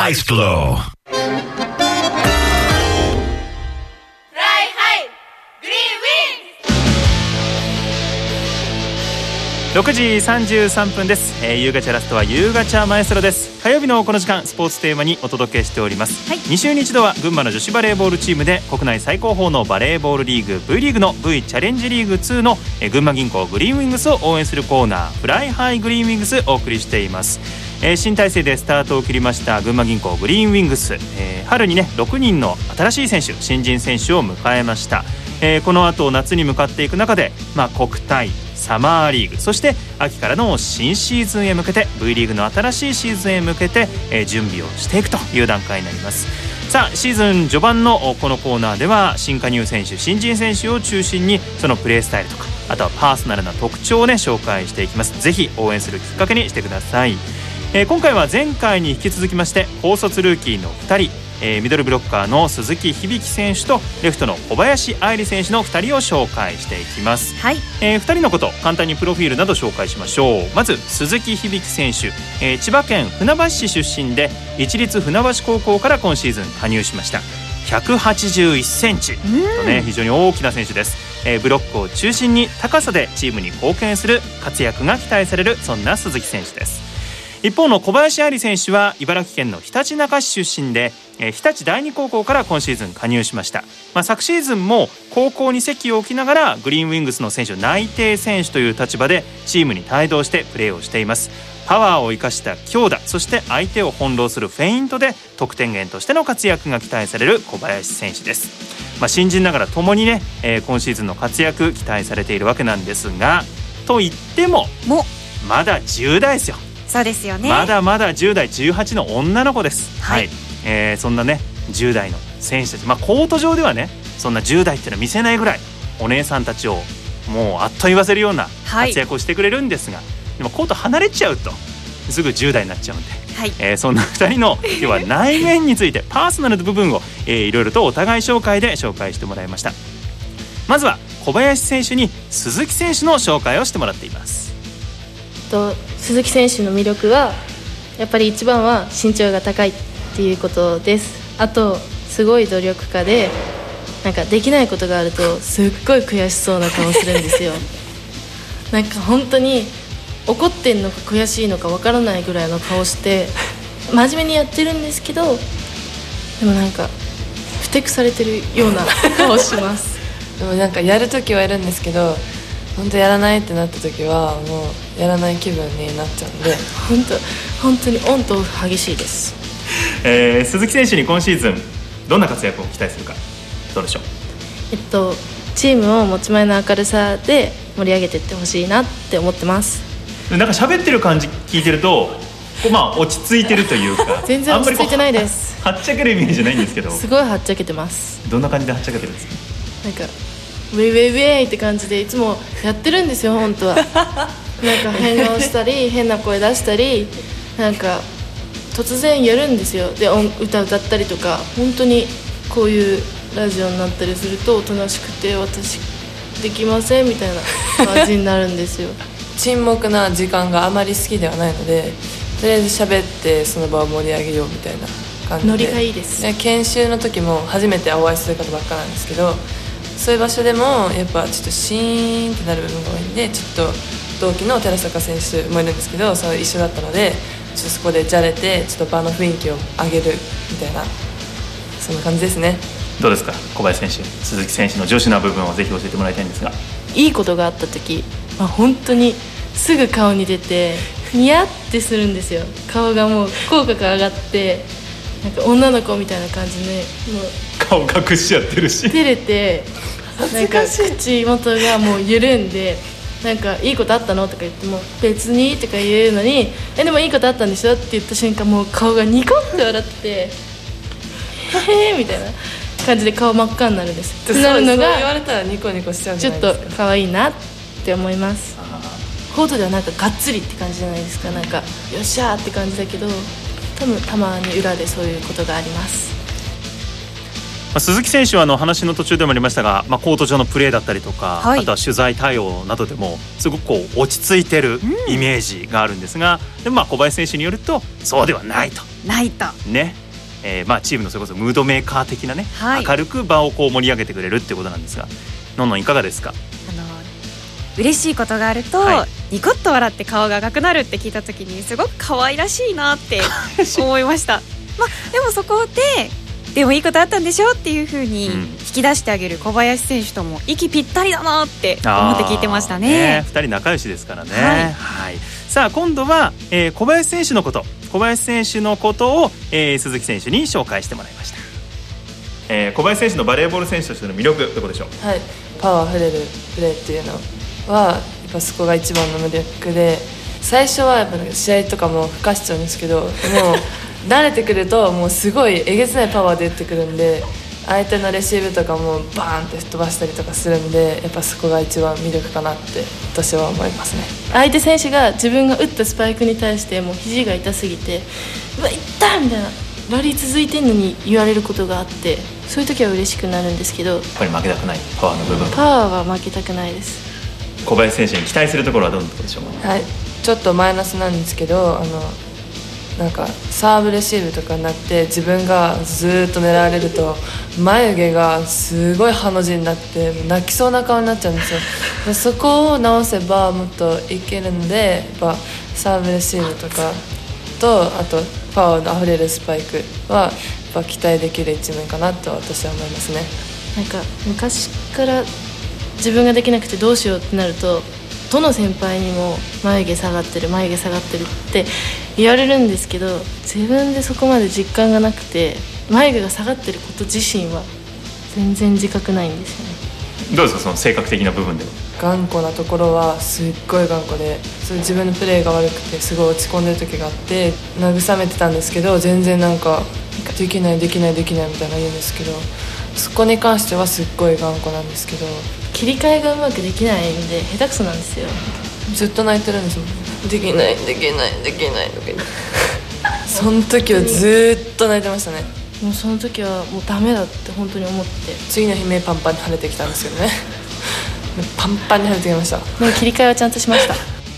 Ice Flow 6時33分です。夕方ラストは夕方マエストロです。火曜日のこの時間スポーツテーマにお届けしております、2週に一度は群馬の女子バレーボールチームで国内最高峰のバレーボールリーグ V リーグの V チャレンジリーグ2の群馬銀行グリーンウィングスを応援するコーナーフライハイグリーンウィングスお送りしています。新体制でスタートを切りました群馬銀行グリーンウィングス、春にね6人の新しい選手新人選手を迎えました。この後夏に向かっていく中で、国体サマーリーグそして秋からの新シーズンへ向けて V リーグの新しいシーズンへ向けて、準備をしていくという段階になります。さあシーズン序盤のこのコーナーでは新加入選手新人選手を中心にそのプレースタイルとかあとはパーソナルな特徴をね紹介していきます。ぜひ応援するきっかけにしてください。今回は前回に引き続きまして高卒ルーキーの2人ミドルブロッカーの鈴木響選手とレフトの小林愛理選手の2人を紹介していきます、2人のこと簡単にプロフィールなど紹介しましょう。まず鈴木響選手、千葉県船橋市出身で市立船橋高校から今シーズン加入しました。181センチとね非常に大きな選手です。ブロックを中心に高さでチームに貢献する活躍が期待されるそんな鈴木選手です。一方の小林愛理選手は茨城県のひたちなか市出身で日立第二高校から今シーズン加入しました。昨シーズンも高校に籍を置きながらグリーンウィングスの選手内定選手という立場でチームに帯同してプレーをしています。パワーを生かした強打そして相手を翻弄するフェイントで得点源としての活躍が期待される小林選手です。新人ながらともにね、今シーズンの活躍期待されているわけなんですがと言ってもまだ10代ですよ。 そうですよね。 まだまだ10代18の女の子です、そんなね10代の選手たち、コート上ではねそんな10代っていうのは見せないぐらいお姉さんたちをもうあっと言わせるような活躍をしてくれるんですが、でもコート離れちゃうとすぐ10代になっちゃうんで、そんな2人の今日は内面についてパーソナルな部分を、いろいろとお互い紹介で紹介してもらいました。まずは小林選手に鈴木選手の紹介をしてもらっています。 鈴木選手の魅力はやっぱり一番は身長が高いっていうことです。あとすごい努力家でできないことがあるとすっごい悔しそうな顔するんですよ本当に怒ってんのか悔しいのかわからないぐらいの顔して真面目にやってるんですけどでもふてくされてるような顔しますでもやるときはやるんですけど本当やらないってなった時はもうやらない気分になっちゃうんで本当にオンとオフ激しいです、 鈴木選手に今シーズンどんな活躍を期待するかどうでしょう。 チームを持ち前の明るさで盛り上げていってほしいなって思ってます。 喋ってる感じ聞いてると落ち着いてるというか全然落ち着いてないです。 はっちゃけるイメージじゃないんですけどすごいはっちゃけてます。 どんな感じではっちゃけてるんですか。 ウェイウェイウェイって感じでいつもやってるんですよ本当は変顔したり変な声出したり突然やるんですよ。で歌ったりとか本当にこういうラジオになったりするとおとなしくて私できませんみたいな感じになるんですよ沈黙な時間があまり好きではないのでとりあえず喋ってその場を盛り上げようみたいな感じでノリがいいです。 研修の時も初めてお会いする方ばっかなんですけどそういう場所でもやっぱちょっとシーンってなる部分が多いんでちょっと同期の寺坂選手もいるんですけど一緒だったのでちょっとそこでじゃれてちょっと場の雰囲気を上げるみたいなそんな感じですね。 どうですか小林選手鈴木選手の女子な部分をぜひ教えてもらいたいんですが。 いいことがあった時、本当にすぐ顔に出てニヤってするんですよ。顔がもう口角が上がって女の子みたいな感じでもう顔隠しちゃってるし照れて口元がもう緩んでいいことあったのとか言っても別にとか言うのにでもいいことあったんでしょって言った瞬間もう顔がニコって笑ってへーみたいな感じで顔真っ赤になるんです。なるのがそう言われたらニコニコしちゃうんじちょっゃないですか。 と可愛いなって思います。コートではがっつりって感じじゃないですか。よっしゃーって感じだけど多分たまに裏でそういうことがあります。 鈴木選手は話の途中でもありましたが、コート上のプレーだったりとか、あとは取材対応などでもすごく落ち着いてるイメージがあるんですが、でも小林選手によるとそうではないとないとね、チームのそれこそムードメーカー的なね、 はい、 明るく場をこう盛り上げてくれるっていうことなんですが、のんのんいかがですか？ 嬉しいことがあると、ニコッと笑って顔が赤くなるって聞いた時にすごく可愛らしいなって思いましたでもそこでもいいことあったんでしょっていう風に引き出してあげる小林選手とも息ぴったりだなって思って聞いてましたね。 2人仲良しですからね、さあ今度は、小林選手のことを、鈴木選手に紹介してもらいました。小林選手のバレーボール選手としての魅力どこでしょう？ パワーあふれるプレーっていうのはやっぱそこが一番の魅力で、最初はやっぱ試合とかも不可視なんですけど、もう慣れてくるともうすごいえげつないパワーで打ってくるんで、相手のレシーブとかもバーンって吹っ飛ばしたりとかするんで、やっぱそこが一番魅力かなって私は思いますね。 相手選手が自分が打ったスパイクに対してもう肘が痛すぎてうわ痛いみたいなラリー続いてんのに言われることがあって、そういう時は嬉しくなるんですけど、やっぱり負けたくないパワーの部分、 パワーは負けたくないです。 小林選手に期待するところはどんなところでしょう？ ちょっとマイナスなんですけど、なんかサーブレシーブとかになって自分がずっと狙われると眉毛がすごいハの字になって泣きそうな顔になっちゃうんですよそこを直せばもっといけるので、やっぱサーブレシーブとかと、あとパワーのあふれるスパイクはやっぱ期待できる一面かなと私は思いますね。 なんか昔から自分ができなくてどうしようってなると、どの先輩にも眉毛下がってるって言われるんですけど、自分でそこまで実感がなくて、眉毛が下がってること自身は全然自覚ないんですよね。 どうですか、その性格的な部分では？ 頑固なところはすっごい頑固で、自分のプレーが悪くてすごい落ち込んでる時があって、慰めてたんですけど、全然なんかできないみたいな言うんですけど、そこに関してはすっごい頑固なんですけど、 切り替えがうまくできないんで下手くそなんですよ。 ずっと泣いてるんですもん。できないその時はずっと泣いてましたね。 もうその時はもうダメだって本当に思って、 次の日目パンパンに腫れてきたんですけどねパンパンに腫れてきました。 でも切り替えはちゃんとしました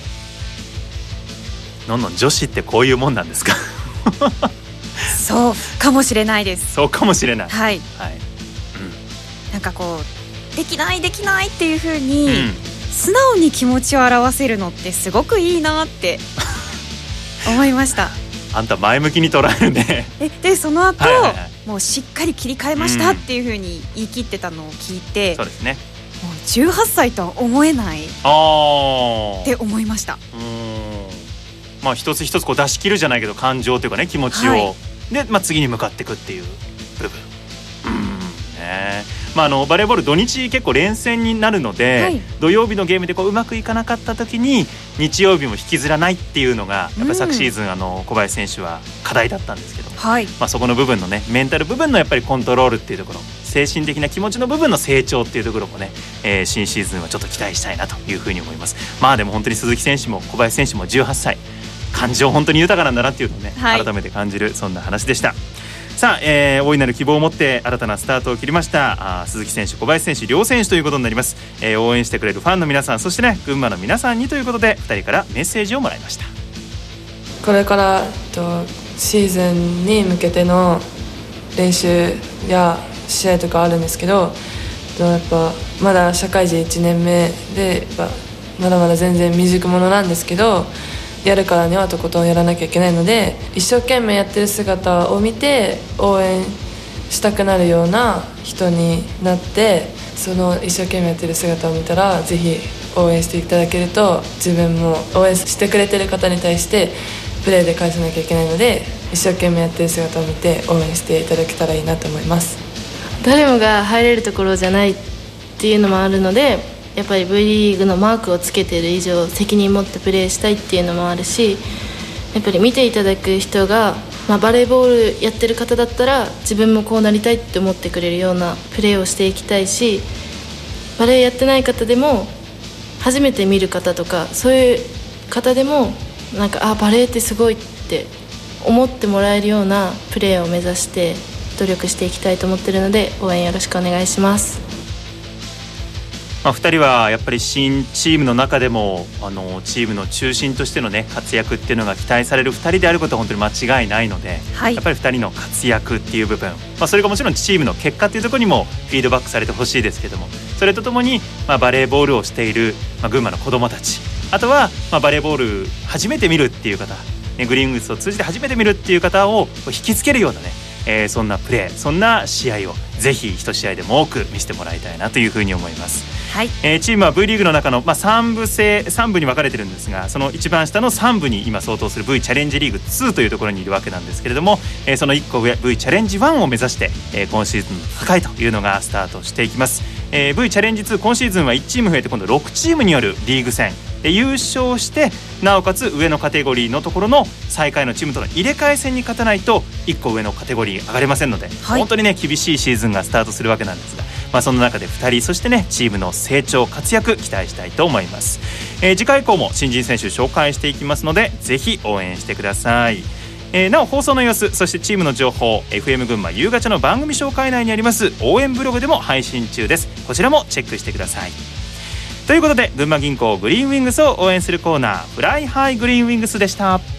のんのん女子ってこういうもんなんですか？ そうかもしれないです。 そうかもしれない。 なんかこうできないっていう風に、素直に気持ちを表せるのってすごくいいなって思いましたあんた前向きに捉えるね。 でその後、もうしっかり切り替えましたっていう風に言い切ってたのを聞いて、 そうですね、 もう18歳とは思えないって思いました。 一つ一つこう出し切るじゃないけど、感情というかね、気持ちを、で、次に向かっていくっていう部分、バレーボール土日結構連戦になるので、土曜日のゲームでこううまくいかなかった時に日曜日も引きずらないっていうのがやっぱ昨シーズン小林選手は課題だったんですけど、そこの部分のね、メンタル部分のやっぱりコントロールっていうところ、精神的な気持ちの部分の成長っていうところもね、新シーズンはちょっと期待したいなというふうに思います。でも本当に鈴木選手も小林選手も18歳、感情本当に豊かなんだなっていうのをね、改めて感じる、そんな話でした。さあ、大いなる希望を持って新たなスタートを切りました鈴木選手、小林選手両選手ということになります。応援してくれるファンの皆さん、そしてね、群馬の皆さんにということで2人からメッセージをもらいました。 これからシーズンに向けての練習や試合とかあるんですけど、やっぱまだ社会人1年目で、やっぱまだまだ全然未熟者なんですけど、やるからにはとことんやらなきゃいけないので、一生懸命やってる姿を見て応援したくなるような人になって、その一生懸命やってる姿を見たらぜひ応援していただけると、自分も応援してくれてる方に対してプレーで返さなきゃいけないので、一生懸命やってる姿を見て応援していただけたらいいなと思います。 誰もが入れるところじゃないっていうのもあるので、やっぱり V リーグのマークをつけている以上責任持ってプレーしたいっていうのもあるし、やっぱり見ていただく人が、バレーボールやってる方だったら自分もこうなりたいって思ってくれるようなプレーをしていきたいし、バレーやってない方でも初めて見る方とかそういう方でもなんかバレーってすごいって思ってもらえるようなプレーを目指して努力していきたいと思っているので、応援よろしくお願いします。 2人はやっぱり新チームの中でもチームの中心としての、ね、活躍っていうのが期待される2人であることは本当に間違いないので、はい、やっぱり2人の活躍っていう部分、それがもちろんチームの結果っていうところにもフィードバックされてほしいですけども、それとともに、バレーボールをしている、群馬の子どもたち、あとは、バレーボール初めて見るっていう方、ね、グリーンウィングスを通じて初めて見るっていう方を引きつけるようなね、そんなプレー、そんな試合をぜひ一試合でも多く見せてもらいたいなというふうに思います。はい、チームは V リーグの中の、3部に分かれてるんですが、その一番下の3部に今相当する V チャレンジリーグ2というところにいるわけなんですけれども、その1個上 V チャレンジ1を目指して、今シーズンの戦いというのがスタートしていきます。V チャレンジ2、今シーズンは1チーム増えて今度6チームによるリーグ戦で優勝して、なおかつ上のカテゴリーのところの最下位のチームとの入れ替え戦に勝たないと1個上のカテゴリー上がれませんので、はい、本当にね厳しいシーズンがスタートするわけなんですが、その中で2人、そしてねチームの成長活躍期待したいと思います。次回以降も新人選手紹介していきますので、ぜひ応援してください。なお放送の様子、そしてチームの情報、 FM 群馬夕方の番組紹介内にあります応援ブログでも配信中です。こちらもチェックしてください。ということで、群馬銀行グリーンウィングスを応援するコーナー、フライハイグリーンウィングスでした。